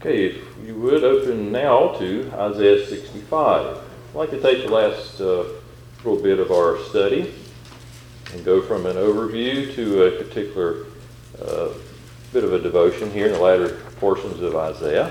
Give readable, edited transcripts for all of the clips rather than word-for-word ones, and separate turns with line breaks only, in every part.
Okay, if you would open now to Isaiah 65. I'd like to take the last little bit of our study and go from an overview to a particular bit of a devotion here in the latter portions of Isaiah.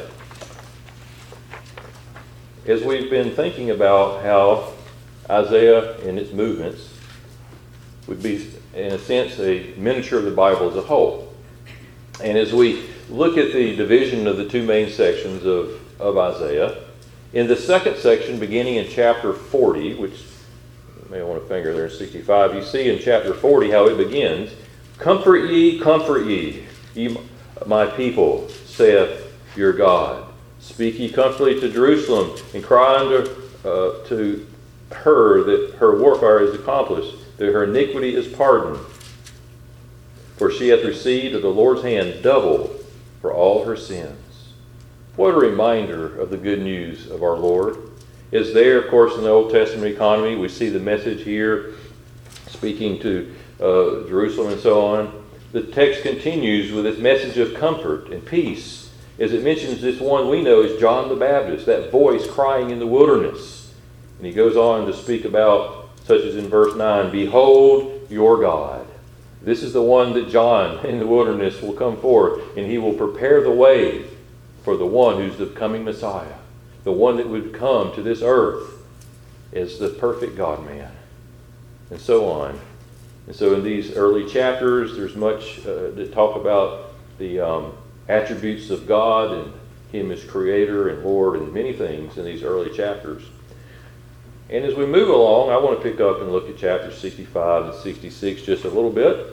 As we've been thinking about how Isaiah and its movements would be, in a sense, a miniature of the Bible as a whole. And as we look at the division of the two main sections of Isaiah, in the second section, beginning in chapter 40, which you may want to finger there in 65, you see in chapter 40 how it begins. Comfort ye, my people, saith your God. Speak ye comfortably to Jerusalem, and cry to her that her warfare is accomplished, that her iniquity is pardoned. For she hath received of the Lord's hand double for all her sins. What a reminder of the good news of our Lord. Is there, of course, in the Old Testament economy, we see the message here, speaking to Jerusalem and so on. The text continues with its message of comfort and peace, as it mentions this one we know as John the Baptist, that voice crying in the wilderness. And he goes on to speak about, such as in verse 9, Behold your God. This is the one that John in the wilderness will come forth, and he will prepare the way for the one who's the coming Messiah, the one that would come to this earth as the perfect God-man, and so on. And so in these early chapters, there's much that talk about the attributes of God and Him as Creator and Lord and many things in these early chapters. And as we move along, I want to pick up and look at chapters 65 and 66 just a little bit.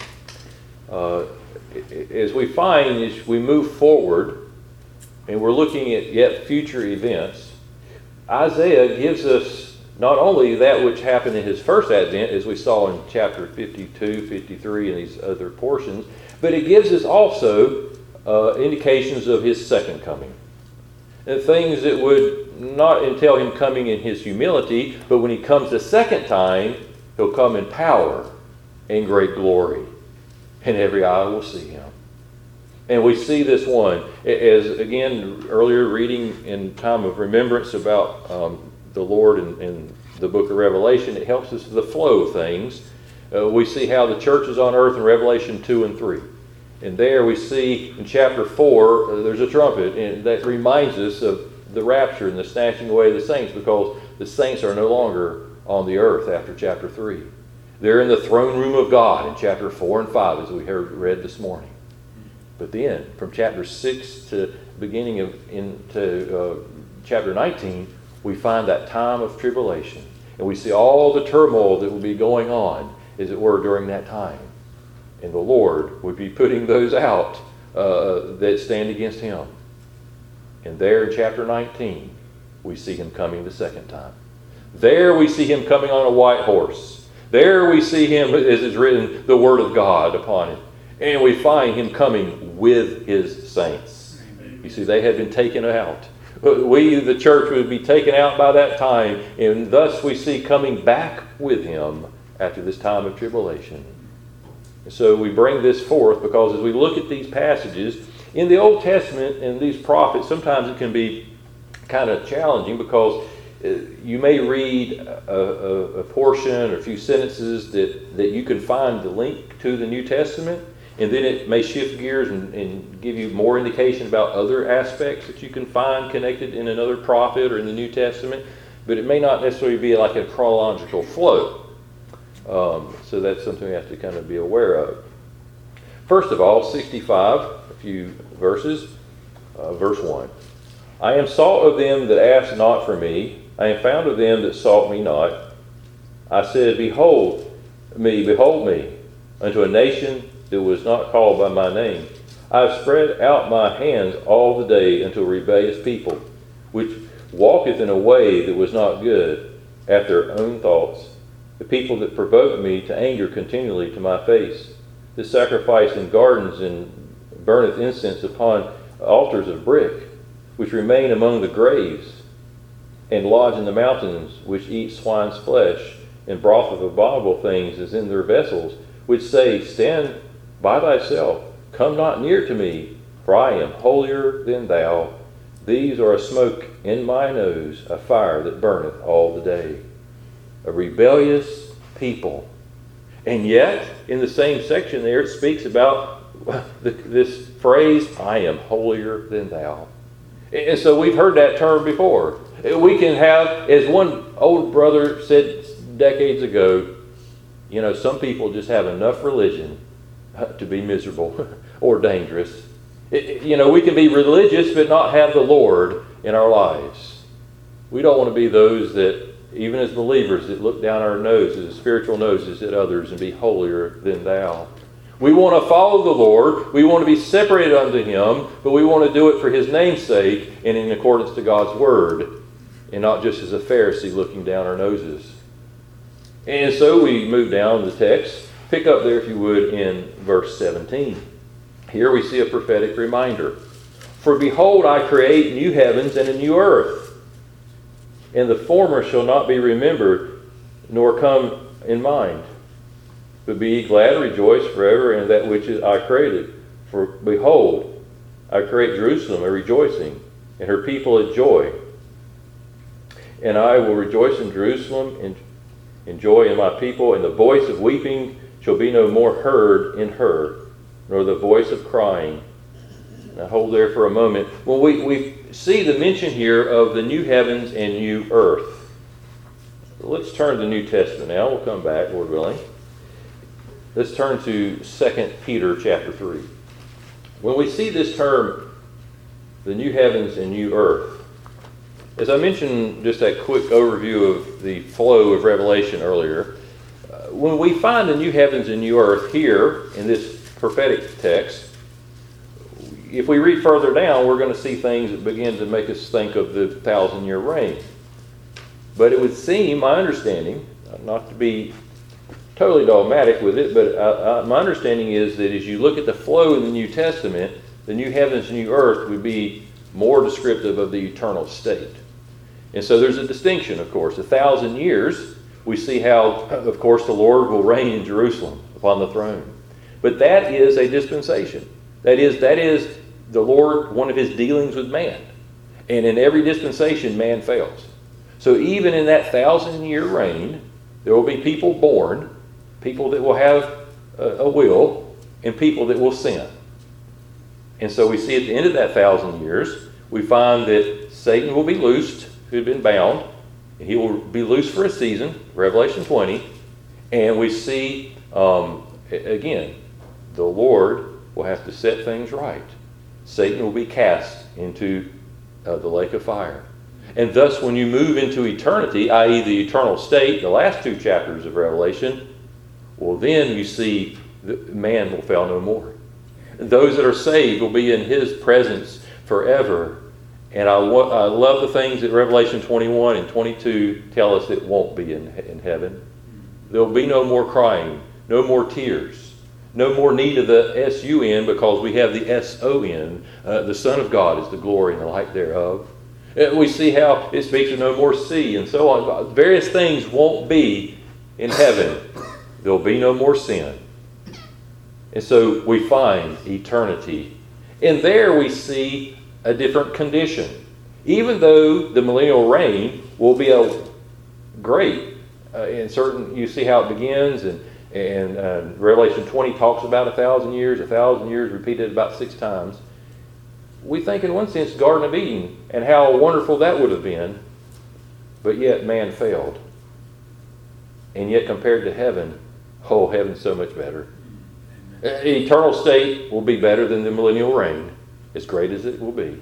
As we find, as we move forward, and we're looking at yet future events, Isaiah gives us not only that which happened in his first advent, as we saw in chapter 52, 53, and these other portions, but it gives us also indications of his second coming. And things that would not entail him coming in his humility, but when he comes the second time, he'll come in power and great glory, and every eye will see him. And we see this one, as again, earlier reading in time of remembrance about the Lord in the book of Revelation, it helps us with the flow of things. We see how the church is on earth in Revelation 2 and 3. And there we see in chapter 4, there's a trumpet, and that reminds us of the rapture and the snatching away of the saints, because the saints are no longer on the earth after chapter 3. They're in the throne room of God in chapter 4 and 5, as we read this morning. But then, from chapter 6 to beginning of into chapter 19, we find that time of tribulation. And we see all the turmoil that will be going on, as it were, during that time. And the Lord would be putting those out that stand against him. And there in chapter 19, we see him coming the second time. There we see him coming on a white horse. There we see him, as is written, the word of God upon him. And we find him coming with his saints. You see, they had been taken out. We, the church, would be taken out by that time. And thus we see coming back with him after this time of tribulation. And so we bring this forth because as we look at these passages, in the Old Testament and these prophets, sometimes it can be kind of challenging because you may read a portion or a few sentences that you can find the link to the New Testament, and then it may shift gears and give you more indication about other aspects that you can find connected in another prophet or in the New Testament, but it may not necessarily be like a chronological flow. So that's something we have to kind of be aware of. First of all, 65, a few verses. Verse 1. I am sought of them that ask not for me. I am found of them that sought me not. I said, Behold me, unto a nation that was not called by my name. I have spread out my hands all the day unto a rebellious people, which walketh in a way that was not good, after their own thoughts. The people that provoke me to anger continually to my face, that sacrifice in gardens and burneth incense upon altars of brick, which remain among the graves, and lodge in the mountains, which eat swine's flesh, and broth of abominable things is in their vessels, which say, Stand by thyself, come not near to me. For I am holier than thou. These are a smoke in my nose, a fire that burneth all the day. A rebellious people. And yet, in the same section there, it speaks about this phrase, I am holier than thou. And so we've heard that term before. We can have, as one old brother said decades ago, some people just have enough religion to be miserable or dangerous. We can be religious but not have the Lord in our lives. We don't want to be those that, even as believers, that look down our noses, spiritual noses at others and be holier than thou. We want to follow the Lord. We want to be separated unto Him, but we want to do it for His name's sake and in accordance to God's Word, and not just as a Pharisee looking down our noses. And so we move down the text. Pick up there, if you would, in verse 17. Here we see a prophetic reminder. For behold, I create new heavens and a new earth, and the former shall not be remembered, nor come in mind. But be ye glad and rejoice forever in that which I created. For behold, I create Jerusalem a rejoicing, and her people a joy. And I will rejoice in Jerusalem, and joy in my people, and the voice of weeping shall be no more heard in her, nor the voice of crying. Now hold there for a moment. Well, we see the mention here of the new heavens and new earth. Let's turn to the New Testament now. We'll come back, Lord willing. Let's turn to 2 Peter chapter 3. When we see this term, the new heavens and new earth, as I mentioned, just that quick overview of the flow of Revelation earlier, when we find the new heavens and new earth here in this prophetic text, if we read further down, we're going to see things that begin to make us think of the 1,000-year reign. But it would seem, my understanding, not to be totally dogmatic with it, but my understanding is that as you look at the flow in the New Testament, the new heavens and new earth would be more descriptive of the eternal state. And so there's a distinction, of course. 1,000 years, we see how, of course, the Lord will reign in Jerusalem upon the throne. But that is a dispensation. That is the Lord, one of His dealings with man. And in every dispensation, man fails. So even in that 1,000-year reign, there will be people born, people that will have a will, and people that will sin. And so we see at the end of that 1,000 years, we find that Satan will be loosed, who had been bound, and he will be loosed for a season, Revelation 20. And we see, again, the Lord will have to set things right. Satan will be cast into the lake of fire. And thus, when you move into eternity, i.e. the eternal state, the last two chapters of Revelation, well, then you see that man will fail no more. Those that are saved will be in His presence forever. And I love the things that Revelation 21 and 22 tell us that won't be in heaven. There will be no more crying, no more tears, no more need of the S-U-N, because we have the S-O-N. The Son of God is the glory and the light thereof. We see how it speaks of no more sea and so on. Various things won't be in heaven. There will be no more sin. And so we find eternity. And there we see a different condition. Even though the millennial reign will be a great, in certain, you see how it begins, and Revelation 20 talks about 1,000 years repeated about 6 times. We think in one sense Garden of Eden and how wonderful that would have been, but yet man failed. And yet compared to heaven, oh, heaven's so much better. Eternal state will be better than the millennial reign, as great as it will be.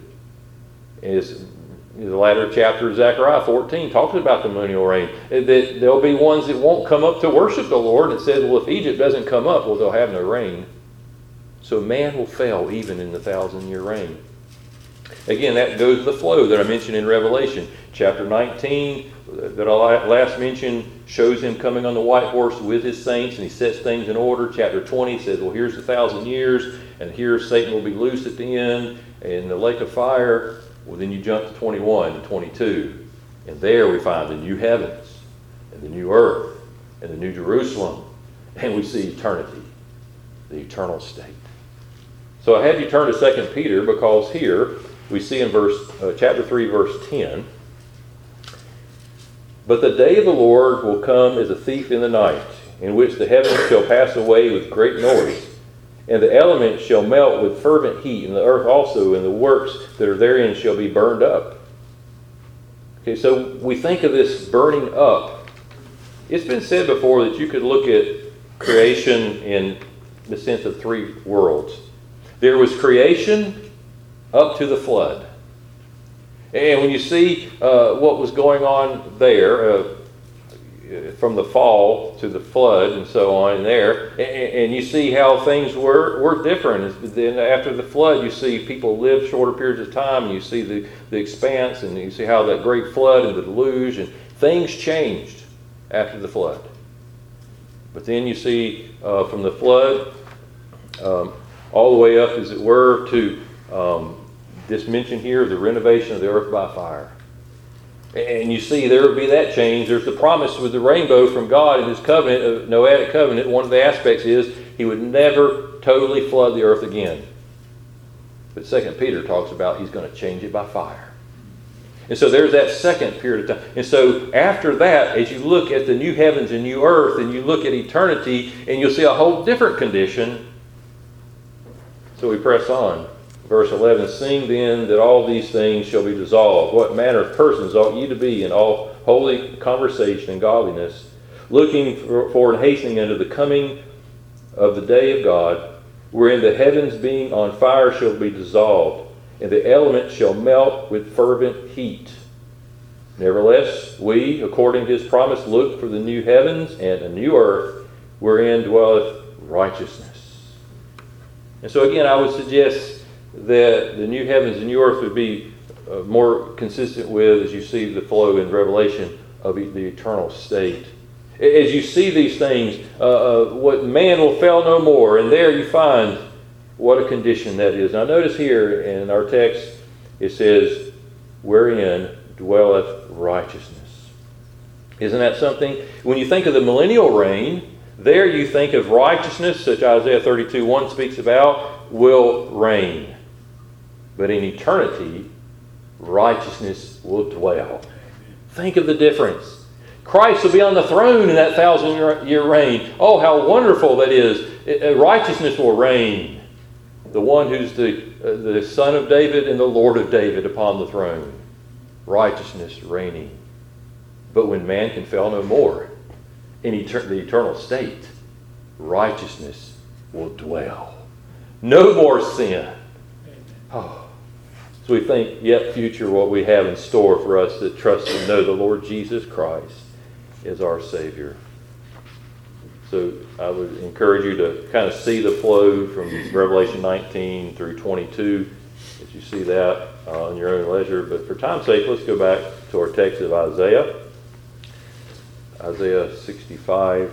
As the latter chapter of Zechariah 14 talks about the millennial reign, that there'll be ones that won't come up to worship the Lord. It says, well, if Egypt doesn't come up, well, they'll have no rain. So man will fail even in the 1,000-year reign. Again, that goes to the flow that I mentioned in Revelation. Chapter 19, that I last mentioned, shows Him coming on the white horse with His saints, and He sets things in order. Chapter 20 says, well, here's the 1,000 years, and here Satan will be loosed at the end in the lake of fire. Well, then you jump to 21 and 22, and there we find the new heavens, and the new earth, and the new Jerusalem, and we see eternity, the eternal state. So I had you turn to 2 Peter because here we see in chapter 3, verse 10, "But the day of the Lord will come as a thief in the night, in which the heavens shall pass away with great noise, and the elements shall melt with fervent heat, and the earth also, and the works that are therein shall be burned up." Okay, so we think of this burning up. It's been said before that you could look at creation in the sense of three worlds. There was creation up to the flood. And when you see what was going on there, from the fall to the flood and so on there, and you see how things were different. Then after the flood, you see people live shorter periods of time, and you see the expanse, and you see how that great flood and the deluge, and things changed after the flood. But then you see from the flood all the way up, as it were, to this mention here of the renovation of the earth by fire. And you see there would be that change. There's the promise with the rainbow from God in his covenant, Noahic covenant. One of the aspects is he would never totally flood the earth again. But 2 Peter talks about he's going to change it by fire. And so there's that second period of time. And so after that, as you look at the new heavens and new earth, and you look at eternity, and you'll see a whole different condition. So we press on. Verse 11, "Seeing then that all these things shall be dissolved, what manner of persons ought ye to be in all holy conversation and godliness, looking for and hastening unto the coming of the day of God, wherein the heavens being on fire shall be dissolved, and the elements shall melt with fervent heat. Nevertheless, we, according to his promise, look for the new heavens and a new earth, wherein dwelleth righteousness." And so again, I would suggest that the new heavens and new earth would be more consistent with, as you see the flow in Revelation, of the eternal state. As you see these things, what man will fail no more, and there you find what a condition that is. Now notice here in our text, it says, "Wherein dwelleth righteousness." Isn't that something? When you think of the millennial reign, there you think of righteousness, such Isaiah 32:1 speaks about, will reign. But in eternity, righteousness will dwell. Think of the difference. Christ will be on the throne in that 1,000-year reign. Oh, how wonderful that is. Righteousness will reign. The one who's the Son of David and the Lord of David upon the throne. Righteousness reigning. But when man can fail no more, in the eternal state, righteousness will dwell. No more sin. Oh. So we think yet future what we have in store for us that trust and know the Lord Jesus Christ is our Savior. So I would encourage you to kind of see the flow from Revelation 19 through 22 as you see that on your own leisure. But for time's sake, let's go back to our text of Isaiah. Isaiah 65.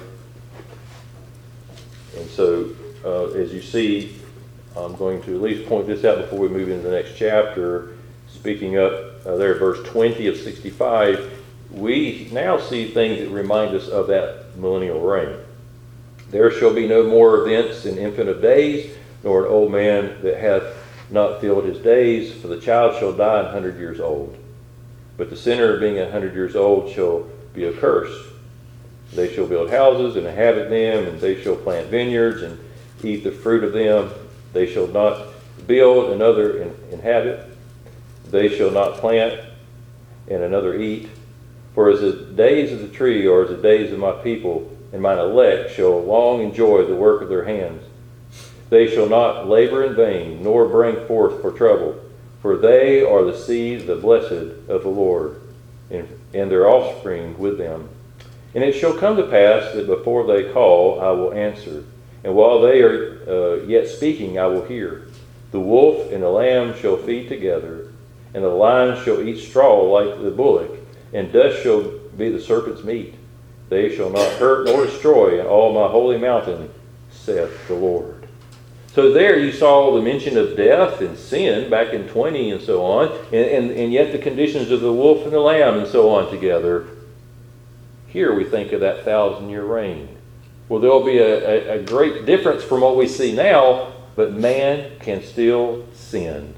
And so as you see, I'm going to at least point this out before we move into the next chapter. Speaking up there, verse 20 of 65, we now see things that remind us of that millennial reign. "There shall be no more events in infant of days, nor an old man that hath not filled his days, for the child shall die 100 years old. But the sinner being 100 years old shall be accursed. They shall build houses and inhabit them, and they shall plant vineyards and eat the fruit of them. They shall not build, another inhabit. They shall not plant, and another eat. For as the days of the tree are as the days of my people, and mine elect shall long enjoy the work of their hands. They shall not labor in vain, nor bring forth for trouble. For they are the seed of the blessed of the Lord, and their offspring with them. And it shall come to pass that before they call, I will answer. And while they are yet speaking, I will hear. The wolf and the lamb shall feed together, and the lion shall eat straw like the bullock, and dust shall be the serpent's meat. They shall not hurt nor destroy in all my holy mountain, saith the Lord." So there you saw the mention of death and sin back in 20 and so on, and yet the conditions of the wolf and the lamb and so on together. Here we think of that 1,000-year reign. Well, there will be a great difference from what we see now but man can still sin.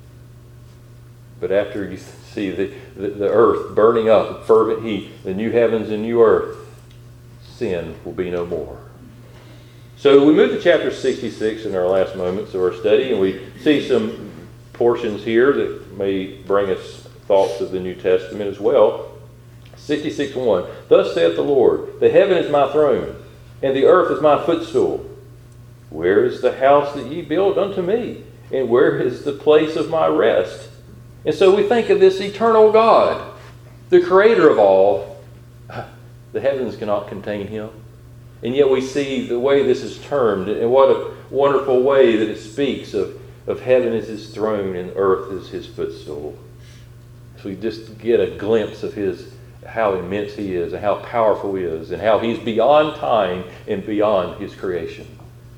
But after you see the earth burning up with fervent heat, the new heavens and new earth, sin will be no more. So we move to chapter 66 in our last moments of our study, and we see some portions here that may bring us thoughts of the New Testament as well. 66:1. Thus saith the Lord, the heaven is my throne, and the earth is my footstool. Where is the house that ye build unto me? And where is the place of my rest? And so we think of this eternal God, the creator of all. The heavens cannot contain him. And yet we see the way this is termed, and what a wonderful way that it speaks of heaven as his throne and earth as his footstool. So we just get a glimpse of how immense he is, and how powerful he is, and how he's beyond time and beyond his creation.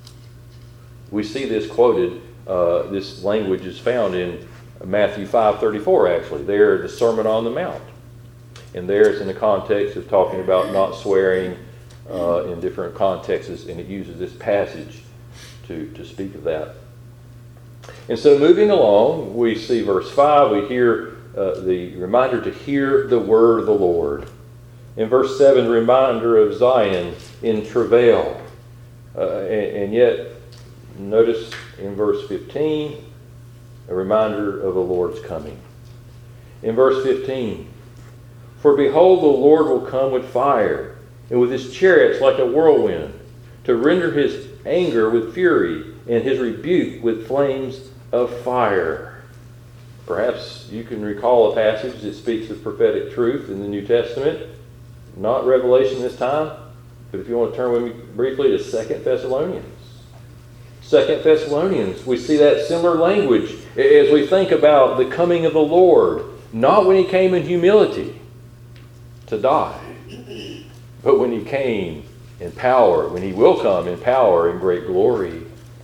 We see this quoted, this language is found in Matthew 5:34 actually. There, the Sermon on the Mount. And there it's in the context of talking about not swearing in different contexts, and it uses this passage to speak of that. And so moving along, we see verse 5, we hear the reminder to hear the word of the Lord. In verse 7, the reminder of Zion in travail. And yet, notice in verse 15, a reminder of the Lord's coming. In verse 15, for behold, the Lord will come with fire, and with his chariots like a whirlwind, to render his anger with fury, and his rebuke with flames of fire. Perhaps you can recall a passage that speaks of prophetic truth in the New Testament. Not Revelation this time, but if you want to turn with me briefly to 2 Thessalonians. 2 Thessalonians, we see that similar language as we think about the coming of the Lord, not when he came in humility to die, but when he came in power, when he will come in power and great glory.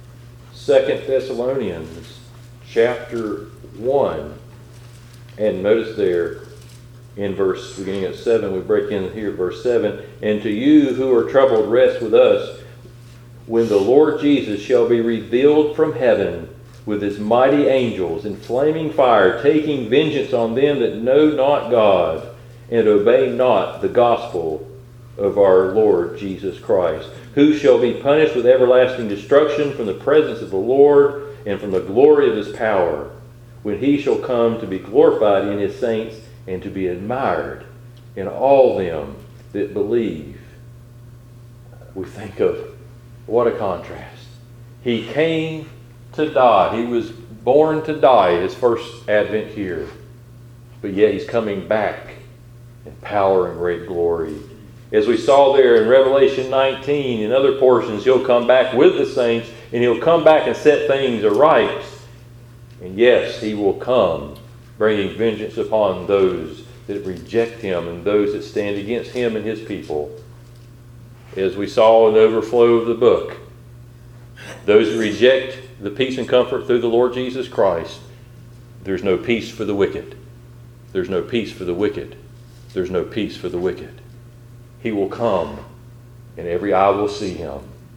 2 Thessalonians chapter 1, and notice there in verse, beginning at 7, we break in here at verse 7, and to you who are troubled, rest with us, when the Lord Jesus shall be revealed from heaven with his mighty angels in flaming fire, taking vengeance on them that know not God and obey not the gospel of our Lord Jesus Christ, who shall be punished with everlasting destruction from the presence of the Lord and from the glory of his power, when he shall come to be glorified in his saints and to be admired in all them that believe. We think of what a contrast. He came to die. He was born to die, his first advent here. But yet he's coming back in power and great glory. As we saw there in Revelation 19 and other portions, he'll come back with the saints, and he'll come back and set things aright. And yes, he will come bringing vengeance upon those that reject him and those that stand against him and his people. As we saw in the overflow of the book, those who reject the peace and comfort through the Lord Jesus Christ, there's no peace for the wicked. There's no peace for the wicked. There's no peace for the wicked. He will come, and every eye will see him.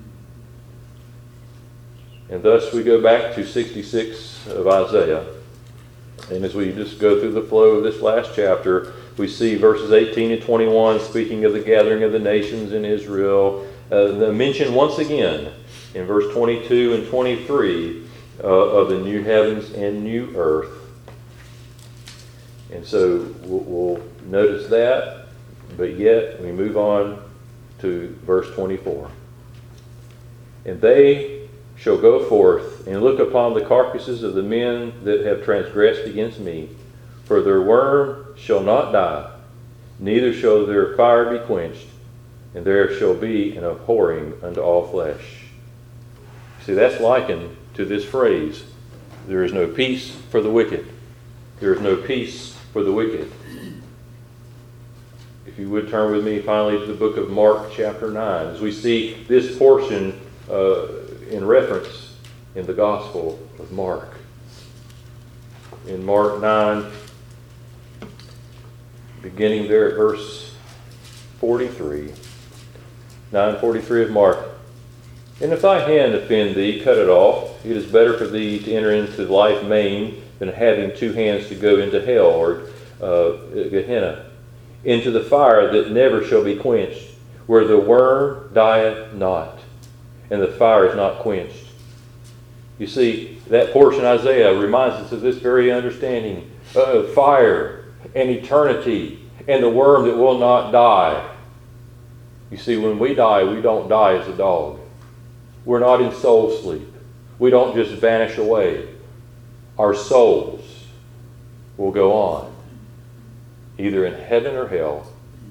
And thus we go back to 66 of Isaiah. And as we just go through the flow of this last chapter, we see verses 18 and 21 speaking of the gathering of the nations in Israel. The mention once again in verse 22 and 23 of the new heavens and new earth. And so we'll notice that, but yet we move on to verse 24. And they shall go forth and look upon the carcasses of the men that have transgressed against me, for their worm shall not die, neither shall their fire be quenched, and there shall be an abhorring unto all flesh. See, that's likened to this phrase, there is no peace for the wicked. There is no peace for the wicked. If you would turn with me finally to the book of Mark chapter 9, as we see this portion in reference in the Gospel of Mark. In Mark 9, beginning there at verse 43, 9:43 of Mark. And if thy hand offend thee, cut it off. It is better for thee to enter into life maimed than having two hands to go into hell, or Gehenna, into the fire that never shall be quenched, where the worm dieth not, and the fire is not quenched. You see, that portion of Isaiah reminds us of this very understanding of fire and eternity and the worm that will not die. You see, when we die, we don't die as a dog. We're not in soul sleep. We don't just vanish away. Our souls will go on, either in heaven or hell.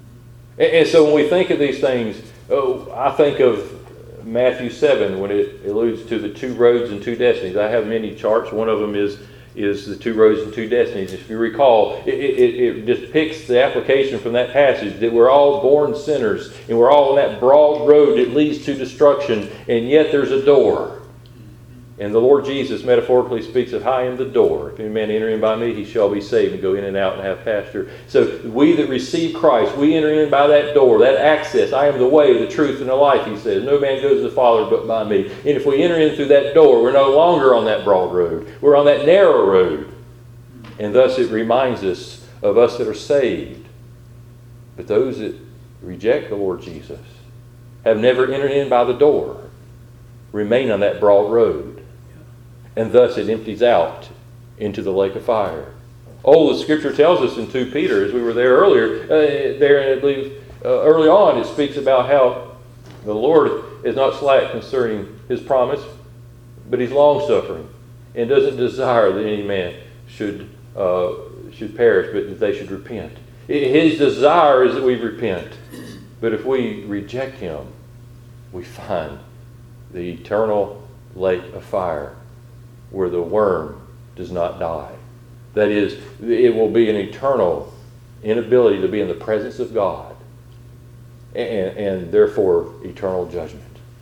And so when we think of these things, I think of Matthew 7 when it alludes to the two roads and two destinies. I have many charts. One of them is the two roads and two destinies. If you recall, it depicts the application from that passage that we're all born sinners and we're all on that broad road that leads to destruction, and yet there's a door. And the Lord Jesus metaphorically speaks of, I am the door. If any man enter in by me, he shall be saved and go in and out and have pasture. So we that receive Christ, we enter in by that door, that access. I am the way, the truth, and the life, he says. No man goes to the Father but by me. And if we enter in through that door, we're no longer on that broad road. We're on that narrow road. And thus it reminds us of us that are saved. But those that reject the Lord Jesus have never entered in by the door, remain on that broad road. And thus it empties out into the lake of fire. Oh, the Scripture tells us in 2 Peter, as we were there earlier, there I believe early on, it speaks about how the Lord is not slack concerning His promise, but He's long-suffering and doesn't desire that any man should perish, but that they should repent. His desire is that we repent. But if we reject Him, we find the eternal lake of fire, where the worm does not die. That is, it will be an eternal inability to be in the presence of God, and therefore eternal judgment.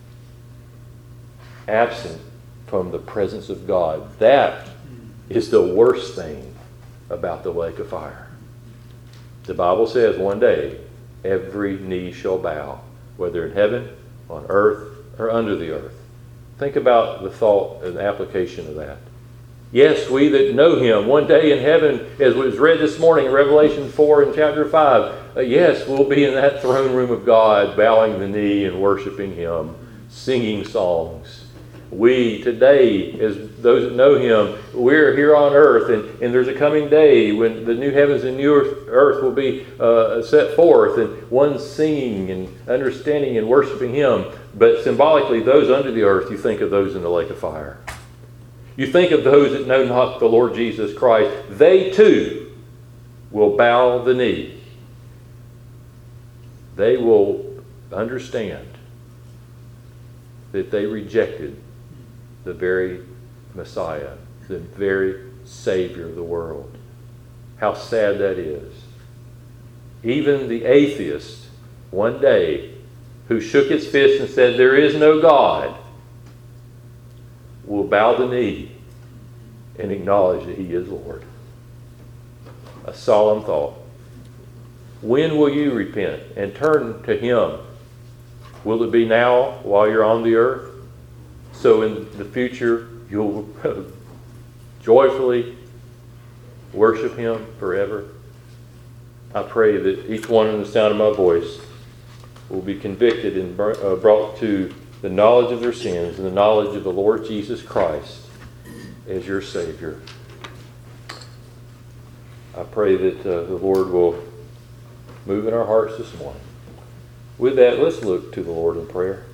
Absent from the presence of God. That is the worst thing about the lake of fire. The Bible says one day every knee shall bow, whether in heaven, on earth, or under the earth. Think about the thought and application of that. Yes, we that know Him, one day in heaven, as was read this morning in Revelation 4 and chapter 5, yes, we'll be in that throne room of God, bowing the knee and worshiping Him, singing songs. We today, as those that know Him, we're here on earth, and there's a coming day when the new heavens and new earth will be set forth, and one singing and understanding and worshiping Him. But symbolically, those under the earth, you think of those in the lake of fire. You think of those that know not the Lord Jesus Christ. They too will bow the knee. They will understand that they rejected the very Messiah, the very Savior of the world. How sad that is. Even the atheist, one day, who shook his fist and said, there is no God, will bow the knee and acknowledge that He is Lord. A solemn thought. When will you repent and turn to Him? Will it be now while you're on the earth? So in the future you'll joyfully worship Him forever? I pray that each one in the sound of my voice will be convicted and brought to the knowledge of their sins and the knowledge of the Lord Jesus Christ as your Savior. I pray that the Lord will move in our hearts this morning. With that, let's look to the Lord in prayer.